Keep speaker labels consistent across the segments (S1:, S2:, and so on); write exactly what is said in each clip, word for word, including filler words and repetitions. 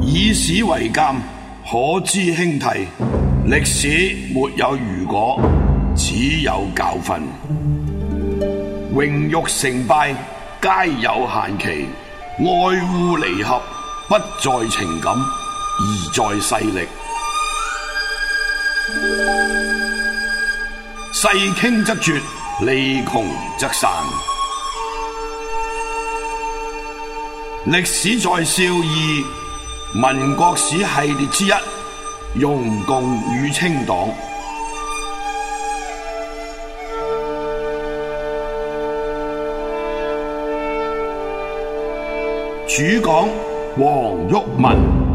S1: 以史為鑑，可知興替。歷史沒有如果，只有教訓。榮辱成敗皆有限期，愛惡離合不在情感，而在勢力。勢傾則絕，利窮則散。歷史在笑二民國史系列之一，容共與清黨。主講黃毓民。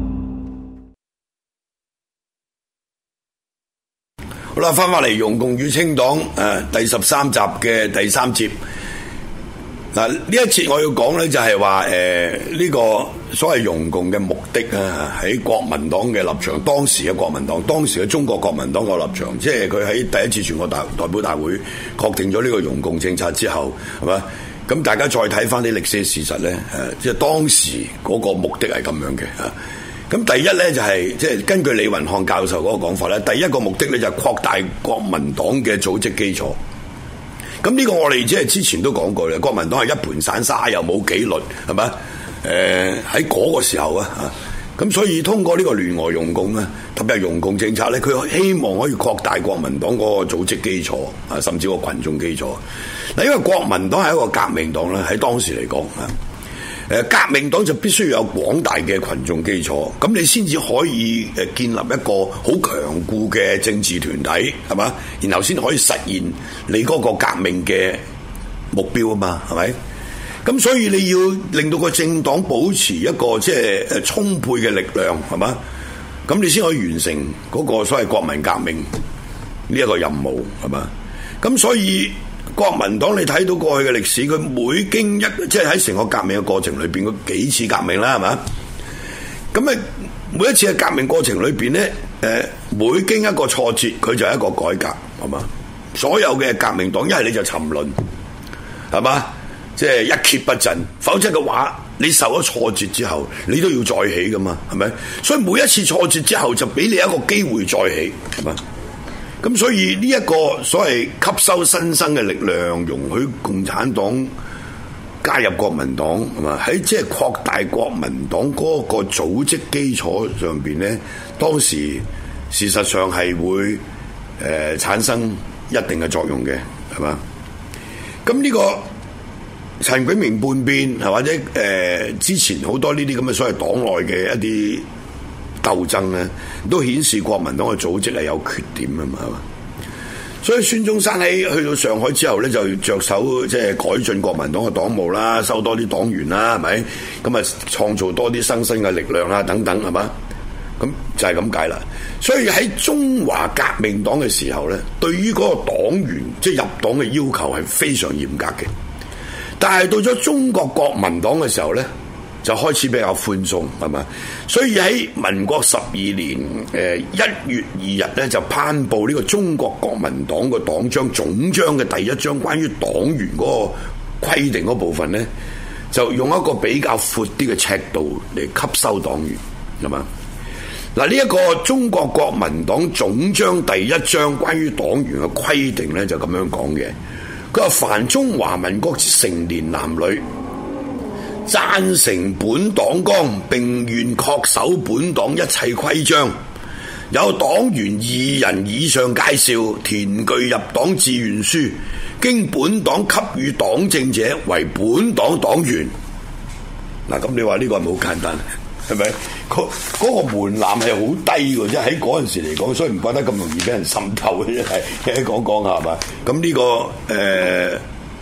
S1: 好啦，翻返嚟容共與清黨誒第十三集嘅第三節。嗱，呢一節我要講咧就係話誒呢個所謂容共嘅目的啊，喺國民黨嘅立場，當時嘅國民黨，當時嘅中國國民黨嘅立場，即係佢喺第一次全國大代表大會確定咗呢個容共政策之後，係嘛？咁大家再睇翻啲歷史事實咧，誒，即係當時嗰個目的係咁樣嘅嚇。咁第一咧就係即係根據李雲漢教授嗰個講法咧，第一個目的咧就係擴大國民黨嘅組織基礎。咁呢個我哋即係之前都講過啦，國民黨係一盤散沙又冇紀律，係咪？誒喺嗰個時候啊，咁所以通過呢個聯俄容共咧，特別係容共政策咧，佢希望可以擴大國民黨嗰個組織基礎啊，甚至個群眾基礎。嗱，因為國民黨係一個革命黨咧，喺當時嚟講啊。誒革命黨就必須要有廣大嘅群眾基礎，咁你先至可以誒建立一個好強固嘅政治團體，係嘛？然後先可以實現你嗰個革命嘅目標啊嘛，係咪？咁所以你要令到個政黨保持一個即係誒充沛嘅力量，係嘛？咁你先可以完成嗰個所謂國民革命呢一個任務，係嘛？咁所以國民黨你睇到過去嘅歷史，佢每經一即係喺成個革命嘅過程裏邊，嗰幾次革命啦，係嘛？咁啊，每一次嘅革命過程裏邊咧，誒，每經一個挫折，佢就係一個改革，係嘛？所有嘅革命黨一係你就沉淪，係嘛？即係一蹶不振，否則嘅話，你受咗挫折之後，你都要再起噶嘛，係咪？所以每一次挫折之後，就俾你一個機會再起，係嘛？咁所以呢一個所謂吸收新生嘅力量，容許共產黨加入國民黨，係嘛？喺即係擴大國民黨嗰個組織基礎上邊咧，當時事實上係會誒、呃、產生一定嘅作用嘅，係嘛？咁呢個陳炯明叛變係或者誒、呃、之前好多呢啲咁嘅所謂黨內嘅一啲鬥爭咧，都顯示國民黨嘅組織係有缺點啊嘛，係嘛？所以孫中山喺去到上海之後咧，就着手即係改進國民黨嘅黨務啦，收多啲黨員啦，係咪？咁啊，創造多啲新生嘅力量啦，等等，係嘛？咁就係咁解啦。所以喺中華革命黨嘅時候咧，對於嗰個黨員即係入黨嘅要求係非常嚴格嘅。但係到咗中國國民黨嘅時候咧，就開始比較寬鬆，係嘛？所以喺民國十二年誒一月二日咧，就頒布呢個中國國民黨個黨章總章嘅第一章，關於黨員嗰個規定嗰部分咧，就用一個比較闊啲嘅尺度嚟吸收黨員，係嘛？嗱，呢一個中國國民黨總章第一章關於黨員嘅規定咧，就咁樣講嘅。佢話：凡中華民國成年男女，贊成本黨綱，並願恪守本黨一切規章，有黨員二人以上介紹，填具入黨志願書，經本黨給予黨證者，為本黨黨員。嗱，咁你話呢個係咪好簡單？係咪？嗰、嗰個門檻係好低嘅，即係喺嗰陣時嚟講，所以唔覺得咁容易俾人滲透嘅，真係講講下係嘛？咁呢、呢個誒，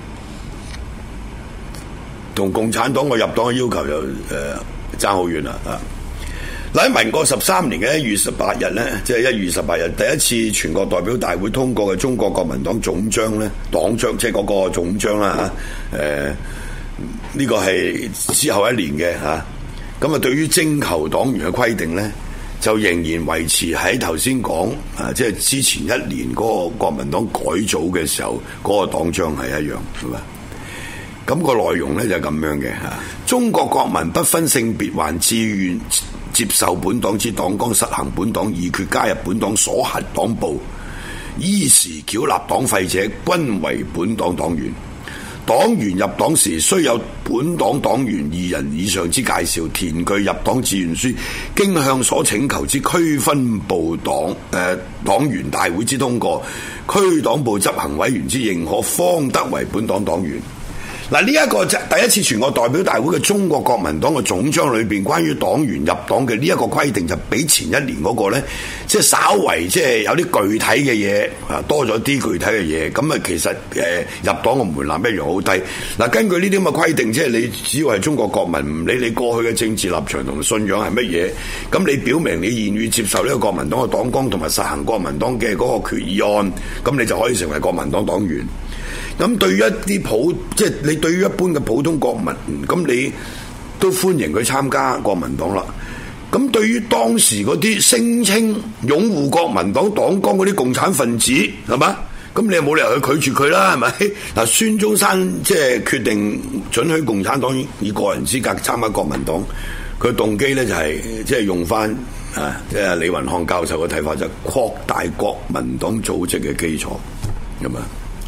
S1: 同、呃、共產黨嘅入黨嘅要求就誒爭好遠啦啊！嗱，喺民國十三年嘅一月十八日咧，即係一月十八日第一次全國代表大會通過嘅中國國民黨總章咧，黨章即係嗰個總章啦嚇，誒、呃、呢、呢個係之後一年嘅嚇。咁啊，對於徵求黨員嘅規定咧，就仍然維持喺頭先講啊，即係之前一年嗰個國民黨改組嘅時候嗰、嗰個黨章係一樣，係嘛？咁、嗰個內容咧就係咁樣嘅嚇。中國國民不分性別，還自願接受本黨之黨綱，實行本黨議決，加入本黨所轄黨部，依時繳納黨費者，均為本黨黨員。黨員入黨時，須有本黨黨員二人以上之介紹，填具入黨志願書，經向所請求之區分部黨誒、呃、黨員大會之通過，區黨部執行委員之認可，方得為本黨黨員。嗱，呢一個就第一次全國代表大會嘅中國國民黨嘅總章裏邊關於黨員入黨嘅呢一個規定，就比前一年嗰個呢，即係稍為即係有啲具體嘅嘢啊，多咗啲具體嘅嘢。咁啊，其實誒、呃、入黨嘅門檻一樣好低。嗱，根據呢啲咁嘅規定，即係你只要係中國國民，唔理你過去嘅政治立場同信仰係乜嘢，咁你表明你願意接受呢個國民黨嘅黨綱同埋實行國民黨嘅嗰個決議案，咁你就可以成為國民黨黨員。咁對於一啲普，即係你對於一般嘅普通國民，咁你都歡迎佢參加國民黨啦。咁對於當時嗰啲聲稱擁護國民黨黨綱嗰啲共產分子，係嘛？咁你又冇理由去拒絕佢啦，係咪？嗱，孫中山即係決定准許共產黨以個人資格參加國民黨，佢動機咧就係即係用翻啊，即係李雲漢教授嘅睇法，就係擴大國民黨組織嘅基礎，咁啊。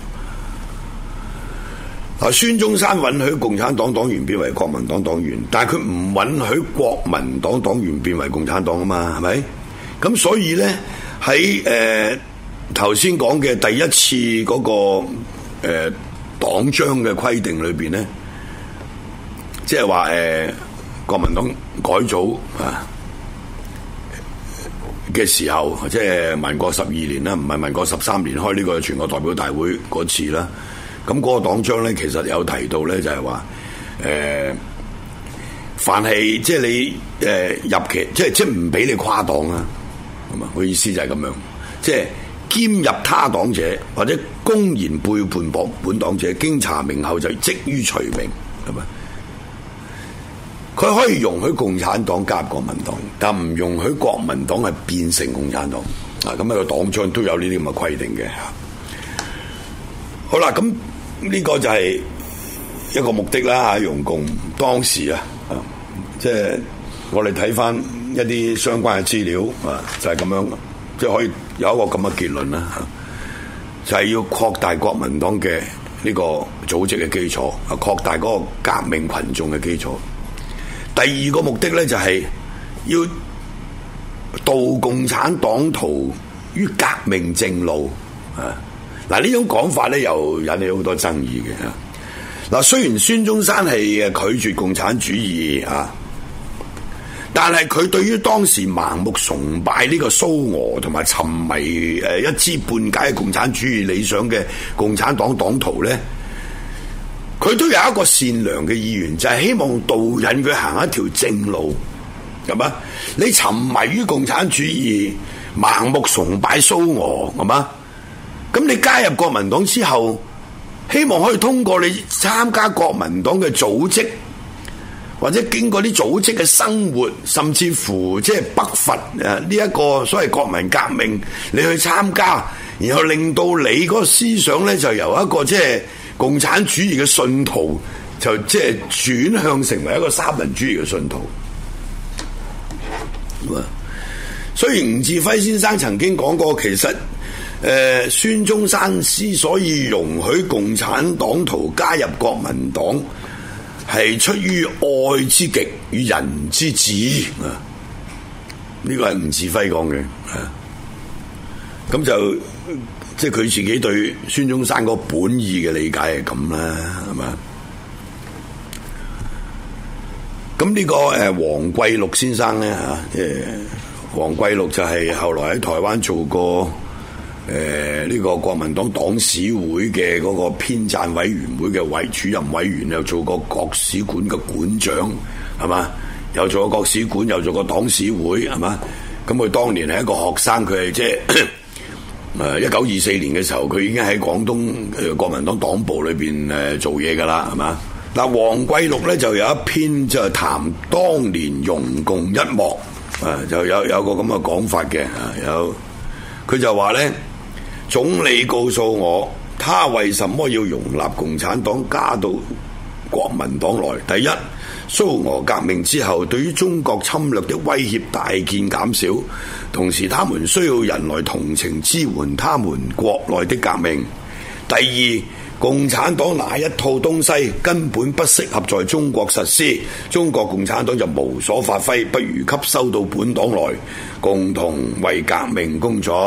S1: 嗱，孫中山允許共產黨黨員變為國民黨黨員，但係佢唔允許國民黨黨員變為共產黨啊嘛，係咪？咁所以咧喺誒頭先講嘅第一次嗰、那個誒、呃、黨章嘅規定裏邊咧，即係話誒國民黨改組啊嘅時候，即係民國十二年啦，唔係民國十三年開呢個全國代表大會嗰次啦。咁嗰個黨章咧，其實有提到咧，就係話誒，凡係即係你誒、呃、入期，即係即係唔俾你跨黨啊，咁啊，個意思就係咁樣，即係兼入他黨者，或者公然背叛本本黨者，經查明後就即於除名，係咪？佢可以容許共產黨加入國民黨，但唔容許國民黨係變成共產黨啊！咁、那、啊個黨章都有呢啲咁嘅規定嘅。好啦，咁。呢個就係一個目的啦，容共當時啊，即係我哋睇翻一啲相關嘅資料啊，就係咁樣，即係可以有一個咁嘅結論啦，就係要擴大國民黨嘅呢個組織嘅基礎，啊，擴大嗰個革命群眾嘅基礎。第二個目的咧，就係要導共產黨徒於革命正路啊。嗱，呢種講法咧，又引起好多爭議嘅。嗱，雖然孫中山係拒絕共產主義啊，但係佢對於當時盲目崇拜呢個蘇俄同埋沉迷誒一知半解嘅共產主義理想嘅共產黨黨徒咧，佢都有一個善良嘅意願，就係希望導引佢行一條正路，係嘛？你沉迷於共產主義，盲目崇拜蘇俄，係嘛？咁你加入國民黨之後，希望可以通過你參加國民黨嘅組織，或者經過啲組織嘅生活，甚至乎即係北伐誒呢一個所謂國民革命，你去參加，然後令到你嗰個思想咧就由一個即係共產主義嘅信徒，就即係轉向成為一個三民主義嘅信徒。雖然吳稚暉先生曾經講過，其實誒、呃，孫中山之所以容許共產黨徒加入國民黨，係出於愛之極與仁之至啊！呢個係吳稚暉講嘅，咁就即係佢自己對孫中山個本意嘅理解係咁啦，係嘛？咁呢、這個誒黃桂六先生咧吓，即係黃桂六就係後來喺台灣做過。誒，呢、呃這個國民黨黨史會嘅嗰個編撰委員會嘅委主任委員，又做過國史館嘅館長，係嘛？又做過國史館，又做過黨史會，係嘛？咁佢當年係一個學生，佢係即係誒一九二四年嘅時候，佢已經喺廣東誒、呃、國民黨黨部裏邊誒、呃、做嘢噶啦，係嘛？嗱，黃桂六咧就有一篇就係談當年容共一幕，啊，就有有個咁嘅講法嘅，啊，有佢就話咧。總理告訴我，他為什麼要容納共產黨加到國民黨來？第一， 蘇俄革命之後，對於中國侵略的威脅大見減少，同時他們需要人來同情支援他們國內的革命。第二，共產黨那一套東西根本不適合在中國實施，中國共產黨就無所發揮，不如吸收到本黨來，共同為革命工作。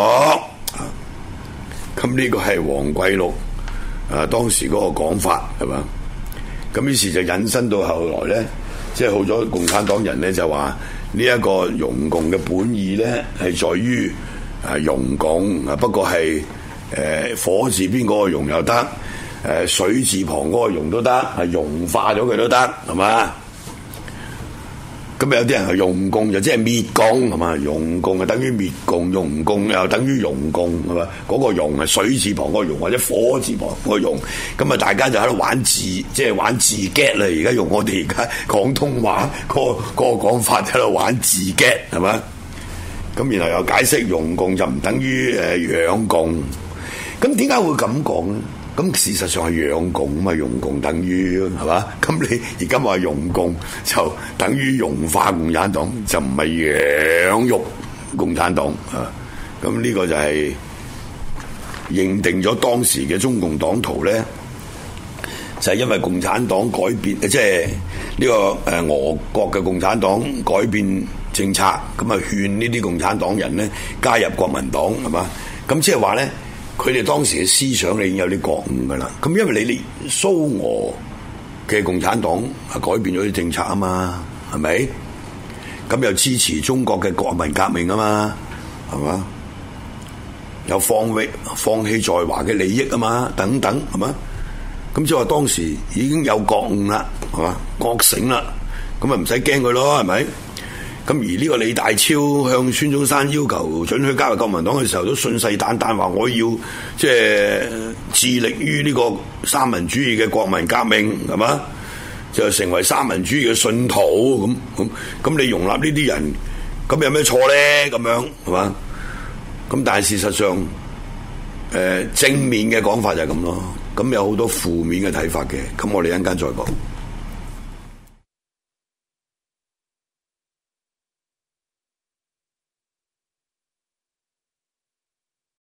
S1: 咁呢個係黃桂六啊當時嗰個講法係嘛？咁於是就引申到後來呢，即係好多共產黨人呢，就話呢一個容共嘅本意呢，係在於啊容共啊，不過係誒、呃、火字邊嗰個容又得，誒、呃、水字旁嗰個容都得，係融化咗佢都得，係嘛？咁有啲人係容共就即係滅共係嘛？容共就等於滅共，容共又等於容共係嘛？嗰、那個容係水字旁嗰個容或者火字旁嗰個容，咁啊大家就喺度玩字，即係玩字 get 啦！而家用我哋而家廣東話嗰、那個嗰、那個講法喺度玩字 get 係嘛？咁然後又解釋容共就唔等於誒養共，咁點解會咁講咧？咁事實上係養共嘛，容共等於係嘛？咁你而家話容共就等於融化共產黨，就唔係養育共產黨啊！咁呢個就係認定咗當時嘅中共黨徒咧，就係、是、因為共產黨改變，即係呢個誒俄國嘅共產黨改變政策，咁啊勸呢啲共產黨人咧加入國民黨係嘛？咁即係話咧。佢哋當時嘅思想你已經有啲覺悟噶啦，咁因為你哋蘇俄嘅共產黨係改變咗啲政策啊嘛，係咪？咁又支持中國嘅國民革命啊嘛，係嘛？有放棄放棄在華嘅利益啊嘛，等等係嘛？咁即係話當時已經有覺悟啦，係嘛？覺醒啦，咁啊唔使驚佢咯，係咪？咁而呢個李大超向孫中山要求准許加入國民黨嘅時候，都信誓旦旦話我要即係致力於呢個三民主義嘅國民革命，係嘛？就成為三民主義嘅信徒咁咁。咁你容納呢啲人，咁有咩錯咧？咁樣係嘛？咁但係事實上，誒、呃、正面嘅講法就係咁咯。咁有好多負面嘅睇法嘅。咁我哋一陣間再講。